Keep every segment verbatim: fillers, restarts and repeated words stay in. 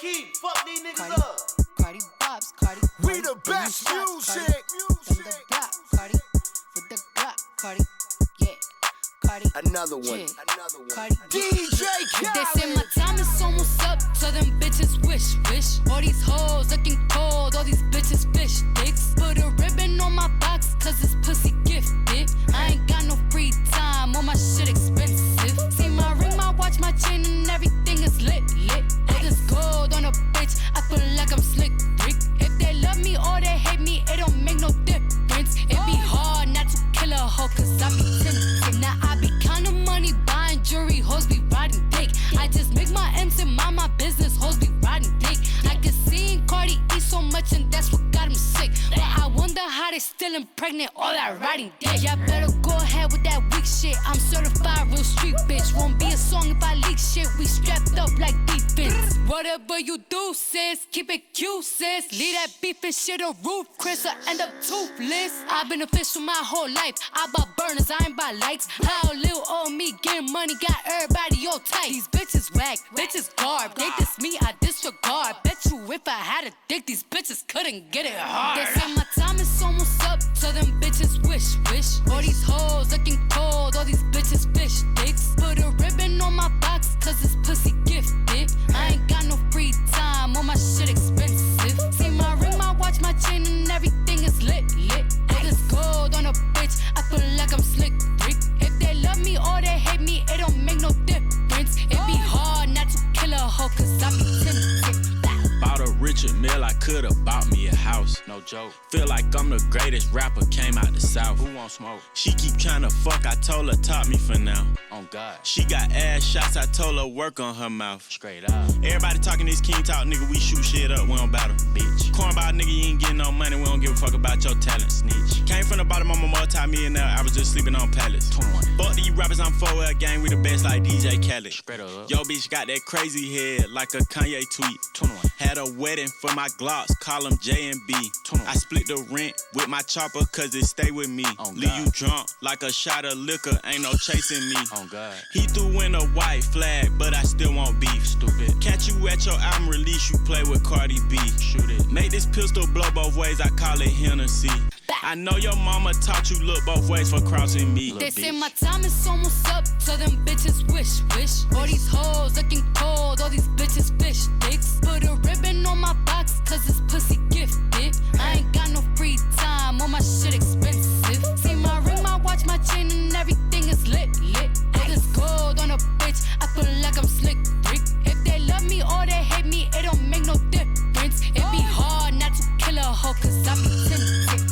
key, fuck these niggas Cardi, up. Cardi Bobs, Cardi. We the best music. From the block, Cardi. With the Glock, Cardi. Yeah, Cardi. Another one. Yeah. Another one. Cardi. D J Khaled. They say my time is almost up, so them bitches wish, wish. All these hoes looking cold, all these bitches fish dicks. Put a ribbon on my box, cause this pussy gifted. I ain't got no free time, all my shit expensive. See my ring, my watch, my chain, and everything is lit, lit. All this gold on a bitch, I feel like I'm slick, Rick. If they love me or they hate me, it don't make no difference. It be hard not to kill a hoe, cause I be tempted. Now I be counting money, buying jewelry, hoes be riding dick. I just make my M's and mind my business, hoes be riding dick. I can see Cardi eat so much and that's what got him sick. But I wonder how they still impregnate all that riding dick. Y'all better go ahead with that weak shit. I'm certified real street bitch. Won't be a song if I leak shit. We strapped up like defense. Whatever you do, sis, keep it cute, sis. Leave that beef and shit a roof, Chris, or end up toothless. I've been official my whole life. I bought burners, I ain't buy lights. How little old me getting money got everybody all tight. These bitches whack, bitches garb. They diss me, I disregard. Bet you if I had a dick, these bitches couldn't get it hard. They say my time is almost up, so them bitches wish, wish. All these hoes looking cold, all these bitches fish dicks. Put a ribbon on my box, cause this pussy gifted. I ain't got no free time, all my shit expensive. See my ring, my watch, my chain, and everything is lit, lit. All this gold on a bitch, I feel like I'm slick, Rick. If they love me or they hate me, it don't make no difference. It be hard not to kill a hoe, cause I be tempted. Bought a Richard Mille, I could've bought me a house. No joke. Feel like I'm the greatest rapper, came out the south. Who want smoke? She keep tryna fuck, I told her top me for now. On God. She got ass shots, I told her work on her mouth. Straight up. Everybody talking this king talk, nigga, we shoot shit up, we don't battle. Bitch. Cornball nigga, you ain't getting no money, we don't give a fuck about your talent. Snitch. Came from the bottom, I'm a multi-millionaire, I was just sleeping on pallets. twenty-one. Fuck these rappers, I'm four L gang, we the best like D J Khaled. Straight up. Yo bitch got that crazy head, like a Kanye tweet. twenty-one. Had a wedding for my Glocks, call them J and B. I split the rent with my chopper cause it stay with me. Oh, leave you drunk like a shot of liquor, ain't no chasing me. Oh God. He threw in a white flag, but I still want beef. Stupid. Catch you at your album release, you play with Cardi B. Shoot it. Make this pistol blow both ways, I call it Hennessy. I know your mama taught you look both ways for crossing me. They say my time is almost up, so them bitches wish, wish. All these hoes looking cold, all these bitches fish dicks. Put a ribbon on my box, cause this pussy gifted. I ain't got no free time, all my shit expensive. See my ring, my watch, my chain, and everything is lit, lit. All this gold on a bitch, I feel like I'm slick, Rick. If they love me or they hate me, it don't make no difference. It be hard not to kill a hoe, cause I be tempted.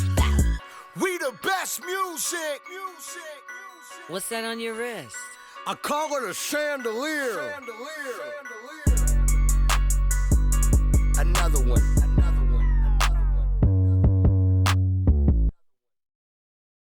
We the best music. What's that on your wrist? I call it a chandelier. Chandelier. Chandelier.